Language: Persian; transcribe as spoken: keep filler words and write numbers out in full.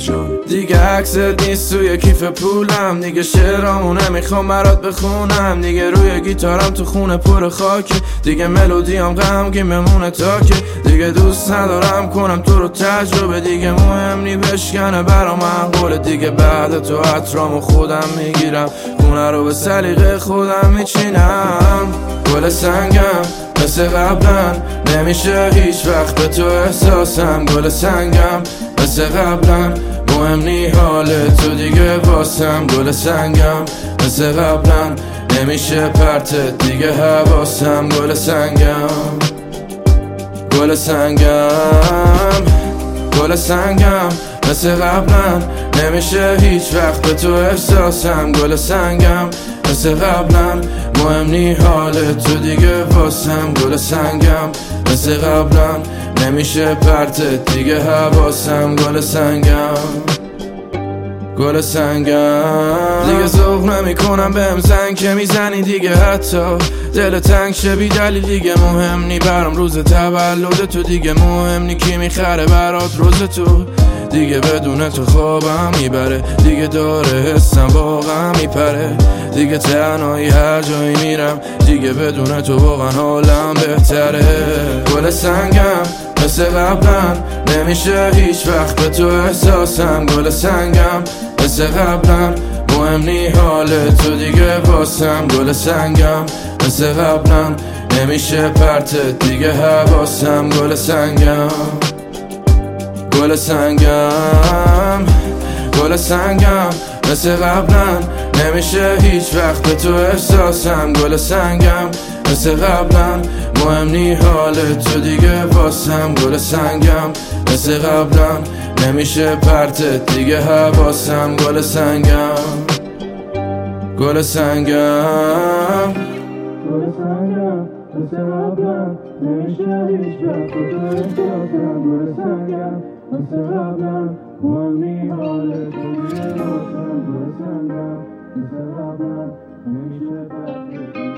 جان. دیگه عکست نیست توی کیف پولم، دیگه شعرامو نمیخوام برات بخونم، دیگه روی گیتارم تو خونه پر خاکه، دیگه ملودیام غمگین بمونه تاکه، دیگه دوست ندارم کنم تو رو تجربه، دیگه مهم نی بشکنه برا من قوله، دیگه بعد تو عطرامو خودم میگیرم، خونه رو به سلیقه خودم میچینم. گل سنگم مثل قبلا نمیشه هیچ وقت به تو احساسم، گل سنگم مثل قبلا مهم نی حال تو دیگه واسم، گل سنگم مثل قبلا نمیشه پرتت دیگه حواسم، گل سنگم گل سنگم گل سنگم مثل قبلا نمیشه هیچ وقت به تو احساسم، گل سنگم مثل قبلا مهم نی حال تو دیگه واسم، گل سنگم مثل قبلا نمیشه پرتت دیگه حواسم، گل سنگم گل سنگم دیگه ذوق نمی کنم بهم زنگ که میزنی، دیگه حتی دل تنگ شه بی دلیل، دیگه مهم نی برام روز تولد تو، دیگه مهم نی کی میخره برات روز تو، دیگه بدون تو خوابم میبره، دیگه داره حسم واقعا میپره، دیگه تنهایی هر جایی میرم، دیگه بدون تو واقعا حالم بهتره. گل سنگم مثل قبلا نمیشه هیچ وقت به تو احساسم، گل سنگم مثل قبلا مهم نی حال تو دیگه واسم، گل سنگم مثل قبلا نمیشه پرتت دیگه حواسم، گل سنگم گل سنگم گل سنگم مثل قبلا نمیشه هیچ وقت به تو احساسم، گل سنگم مثل قبلا مهم نی حال تو دیگه واسم، گل سنگم مثل قبلا نمیشه پرتت دیگه حواسم، گل سنگم گل سنگم گل سنگم مثل قبلا نمیشه هیچ وقت به تو احساسم، گل سنگم مثل قبلا مهم نی حال تو دیگه واسم، گل سنگم مثل قبلا نمیشه پرتت